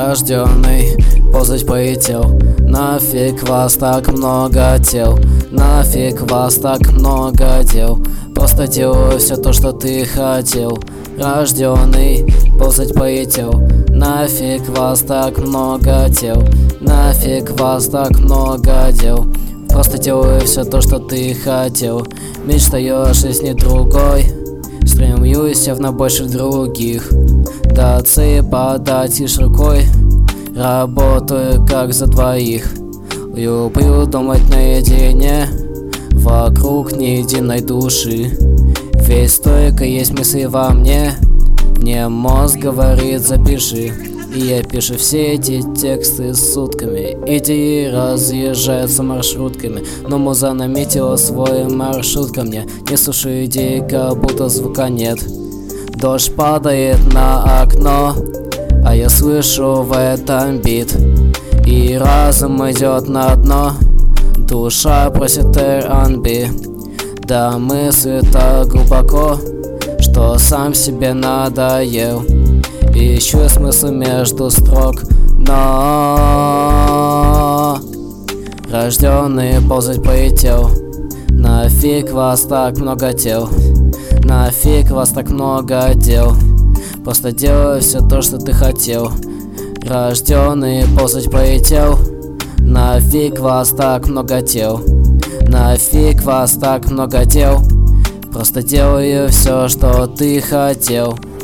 Рожденный ползать полетел. Нафиг вас так много тел, нафиг вас так много дел. Просто делаю все то, что ты хотел. Рожденный ползать полетел. Нафиг вас так много тел, нафиг вас так много дел. Просто делаю все то, что ты хотел. Мечтаю о жизни другой, стремлюсь явно больше других. До цели подать лишь рукой, работаю как за двоих. Люблю думать наедине, вокруг ни единой души. Ведь только есть мысли во мне, мне мозг говорит запиши. И я пишу все эти тексты сутками, идеи разъезжаются маршрутками. Но муза наметила свой маршрут ко мне, не слушаю идеи, как будто звука нет. Дождь падает на окно, а я слышу в этом бит. И разум идет на дно, душа просит R&B. Да мысли так глубоко, что сам себе надоел. Ищу смысл между строк, но рожденный ползать полетел. Нафиг вас так много тел, нафиг вас так много дел. Просто делаю все то, что ты хотел. Рожденный ползать полетел. Нафиг вас так много тел, нафиг вас так много дел. Просто делаю все, что ты хотел.